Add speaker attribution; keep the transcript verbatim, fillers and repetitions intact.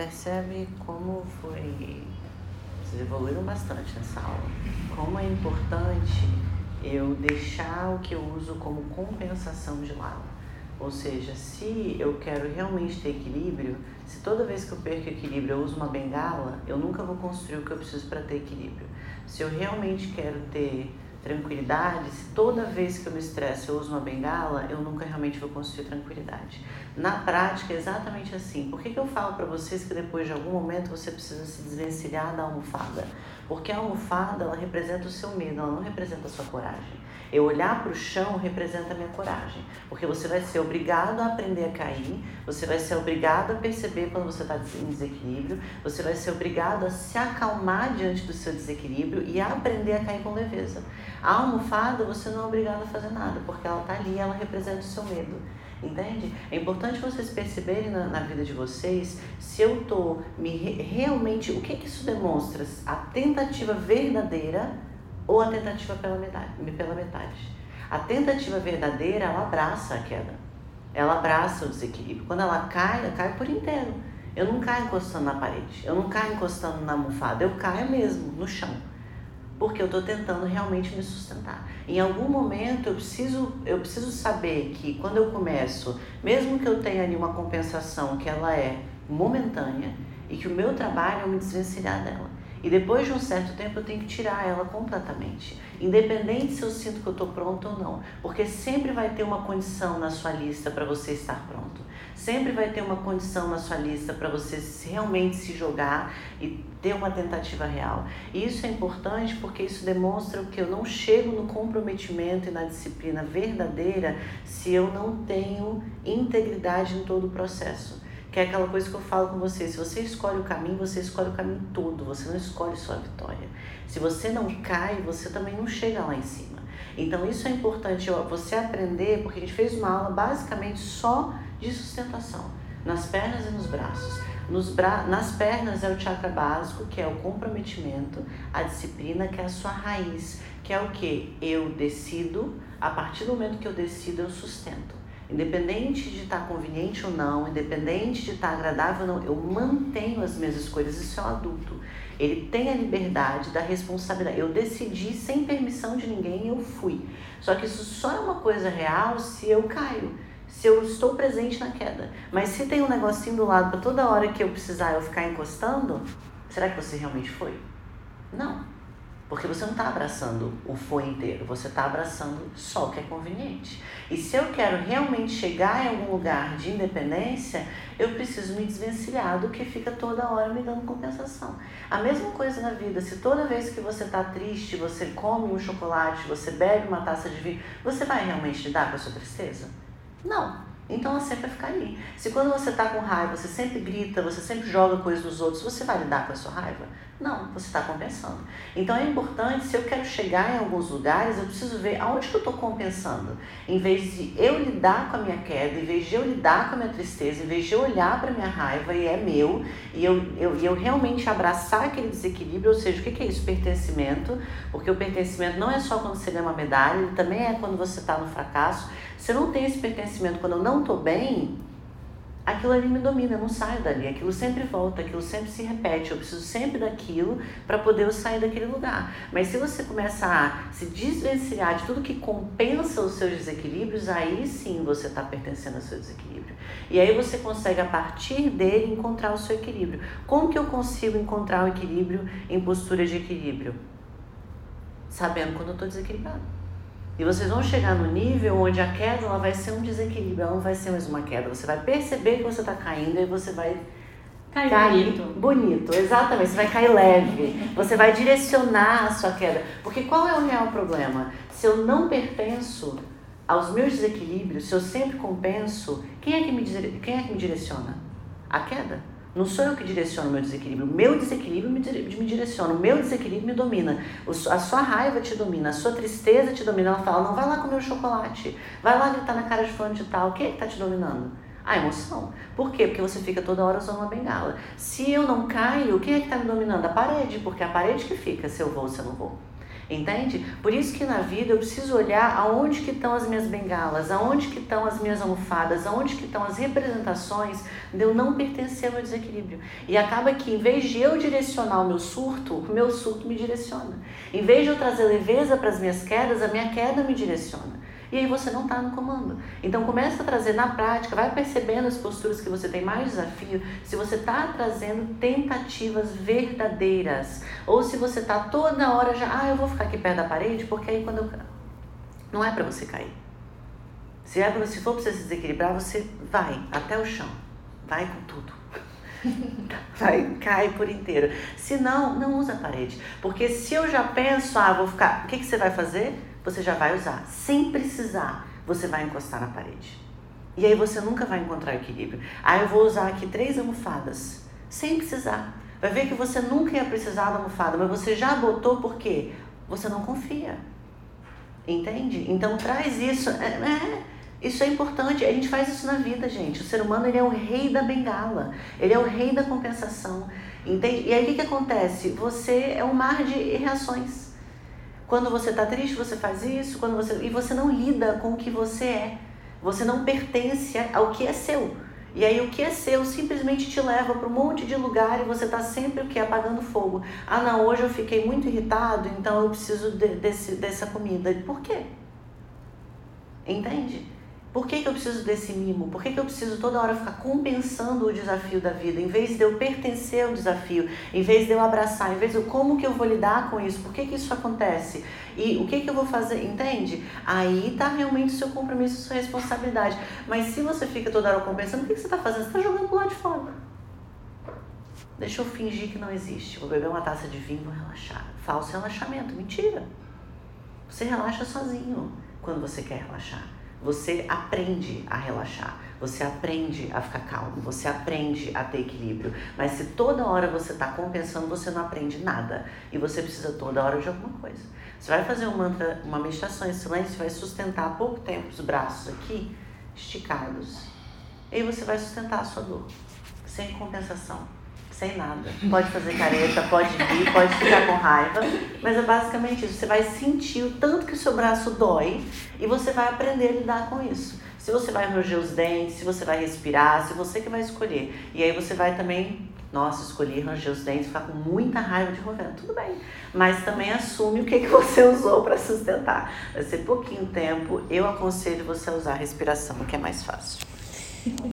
Speaker 1: percebe como foi... Vocês evoluíram bastante nessa aula. Como é importante eu deixar o que eu uso como compensação de lado. Ou seja, se eu quero realmente ter equilíbrio, se toda vez que eu perco equilíbrio eu uso uma bengala, eu nunca vou construir o que eu preciso para ter equilíbrio. Se eu realmente quero ter tranquilidade, se toda vez que eu me estresso eu uso uma bengala, eu nunca realmente vou construir tranquilidade. Na prática é exatamente assim. Por que que eu falo para vocês que depois de algum momento você precisa se desvencilhar da almofada? Porque a almofada, ela representa o seu medo, ela não representa a sua coragem. Eu olhar para o chão representa a minha coragem, porque você vai ser obrigado a aprender a cair, você vai ser obrigado a perceber quando você está em desequilíbrio, você vai ser obrigado a se acalmar diante do seu desequilíbrio e a aprender a cair com leveza. A almofada você não é obrigado a fazer nada, porque ela está ali, ela representa o seu medo. Entende? É importante vocês perceberem na, na vida de vocês se eu estou me re, realmente... O que que isso demonstra? A tentativa verdadeira ou a tentativa pela metade, pela metade. A tentativa verdadeira, ela abraça a queda. Ela abraça o desequilíbrio. Quando ela cai, ela cai por inteiro. Eu não caio encostando na parede. Eu não caio encostando na almofada. Eu caio mesmo no chão. Porque eu estou tentando realmente me sustentar. Em algum momento eu preciso, eu preciso saber que quando eu começo, mesmo que eu tenha ali uma compensação que ela é momentânea e que o meu trabalho é me desvencilhar dela. E depois de um certo tempo eu tenho que tirar ela completamente, independente se eu sinto que eu estou pronto ou não, porque sempre vai ter uma condição na sua lista para você estar pronto, sempre vai ter uma condição na sua lista para você realmente se jogar e ter uma tentativa real. E isso é importante porque isso demonstra que eu não chego no comprometimento e na disciplina verdadeira se eu não tenho integridade em todo o processo. Que é aquela coisa que eu falo com você, se você escolhe o caminho, você escolhe o caminho todo, você não escolhe só a vitória. Se você não cai, você também não chega lá em cima. Então isso é importante você aprender, porque a gente fez uma aula basicamente só de sustentação, nas pernas e nos braços. Nos bra... Nas pernas é o chakra básico, que é o comprometimento, a disciplina, que é a sua raiz, que é o que? Eu decido, a partir do momento que eu decido, eu sustento. Independente de estar conveniente ou não, independente de estar agradável ou não, eu mantenho as minhas escolhas. Isso é um adulto. Ele tem a liberdade da responsabilidade. Eu decidi sem permissão de ninguém, eu fui. Só que isso só é uma coisa real se eu caio, se eu estou presente na queda. Mas se tem um negocinho do lado para toda hora que eu precisar eu ficar encostando, será que você realmente foi? Não. Porque você não está abraçando o foi inteiro, você está abraçando só o que é conveniente. E se eu quero realmente chegar em algum lugar de independência, eu preciso me desvencilhar do que fica toda hora me dando compensação. A mesma coisa na vida, se toda vez que você está triste, você come um chocolate, você bebe uma taça de vinho, você vai realmente lidar com a sua tristeza? Não. Então ela sempre vai ficar ali. Se quando você está com raiva, você sempre grita, você sempre joga coisas dos outros, você vai lidar com a sua raiva? Não, você está compensando. Então é importante, se eu quero chegar em alguns lugares, eu preciso ver aonde que eu estou compensando. Em vez de eu lidar com a minha queda, em vez de eu lidar com a minha tristeza, em vez de eu olhar para a minha raiva e é meu, e eu, eu, eu realmente abraçar aquele desequilíbrio, ou seja, o que, que é isso? Pertencimento, porque o pertencimento não é só quando você ganha uma medalha, ele também é quando você está no fracasso. Se eu não tenho esse pertencimento quando eu não estou bem, aquilo ali me domina, eu não saio dali, aquilo sempre volta, aquilo sempre se repete, eu preciso sempre daquilo para poder eu sair daquele lugar. Mas se você começa a se desvencilhar de tudo que compensa os seus desequilíbrios, aí sim você está pertencendo ao seu desequilíbrio. E aí você consegue, a partir dele, encontrar o seu equilíbrio. Como que eu consigo encontrar o equilíbrio em postura de equilíbrio? Sabendo quando eu estou desequilibrado. E vocês vão chegar no nível onde a queda ela vai ser um desequilíbrio, ela não vai ser mais uma queda. Você vai perceber que você está caindo e você vai
Speaker 2: cair,
Speaker 1: cair
Speaker 2: bonito.
Speaker 1: bonito. Exatamente, você vai cair leve. Você vai direcionar a sua queda. Porque qual é o real problema? Se eu não pertenço aos meus desequilíbrios, se eu sempre compenso, quem é que me, quem é que me direciona? A queda. Não sou eu que direciono o meu desequilíbrio, o meu desequilíbrio me, me direciona, o meu desequilíbrio me domina, o, a sua raiva te domina, a sua tristeza te domina. Ela fala, não, vai lá comer o chocolate, vai lá gritar na cara de fulano de tal, o que é que tá te dominando? A emoção. Por quê? Porque você fica toda hora usando uma bengala. Se eu não caio, quem é que tá me dominando? A parede, porque é a parede que fica se eu vou ou se eu não vou. Entende? Por isso que na vida eu preciso olhar aonde que estão as minhas bengalas, aonde que estão as minhas almofadas, aonde que estão as representações de eu não pertencer ao meu desequilíbrio. E acaba que em vez de eu direcionar o meu surto, o meu surto me direciona. Em vez de eu trazer leveza para as minhas quedas, a minha queda me direciona. E aí você não está no comando. Então começa a trazer na prática, vai percebendo as posturas que você tem mais desafio, se você está trazendo tentativas verdadeiras, ou se você está toda hora já, ah, eu vou ficar aqui perto da parede, porque aí quando eu... Não é para você cair. Se, é pra, se for para você se desequilibrar, você vai até o chão, vai com tudo. Vai, cai por inteiro. Se não, não usa a parede. Porque se eu já penso, ah, vou ficar... O que, que você vai fazer? Você já vai usar. Sem precisar, você vai encostar na parede. E aí você nunca vai encontrar equilíbrio. Ah, eu vou usar aqui três almofadas. Sem precisar. Vai ver que você nunca ia precisar da almofada, mas você já botou porque você não confia. Entende? Então traz isso. É, é, isso é importante. A gente faz isso na vida, gente. O ser humano, ele é o rei da bengala. Ele é o rei da compensação. Entende? E aí o que, que acontece? Você é um mar de reações. Quando você está triste, você faz isso, quando você... e você não lida com o que você é. Você não pertence ao que é seu. E aí o que é seu simplesmente te leva para um monte de lugar e você está sempre o que? Apagando fogo. Ah não, hoje eu fiquei muito irritado, então eu preciso de, desse, dessa comida. Por quê? Entende? Por que, que eu preciso desse mimo? Por que, que eu preciso toda hora ficar compensando o desafio da vida? Em vez de eu pertencer ao desafio, em vez de eu abraçar, em vez de eu, como que eu vou lidar com isso? Por que, que isso acontece? E o que, que eu vou fazer? Entende? Aí está realmente o seu compromisso, a sua responsabilidade. Mas se você fica toda hora compensando, o que, que você está fazendo? Você está jogando pro lado de fora. Deixa eu fingir que não existe. Vou beber uma taça de vinho e vou relaxar. Falso relaxamento. Mentira. Você relaxa sozinho quando você quer relaxar. Você aprende a relaxar, você aprende a ficar calmo, você aprende a ter equilíbrio. Mas se toda hora você está compensando, você não aprende nada. E você precisa toda hora de alguma coisa. Você vai fazer um mantra, uma meditação em silêncio, vai sustentar há pouco tempo os braços aqui, esticados. E aí você vai sustentar a sua dor, sem compensação, sem nada. Pode fazer careta, pode rir, pode ficar com raiva, mas é basicamente isso. Você vai sentir o tanto que o seu braço dói e você vai aprender a lidar com isso. Se você vai ranger os dentes, se você vai respirar, se você que vai escolher. E aí você vai também, nossa, escolher ranger os dentes, ficar com muita raiva de Rovena, tudo bem. Mas também assume o que, que você usou para sustentar. Vai ser pouquinho tempo, eu aconselho você a usar a respiração, que é mais fácil.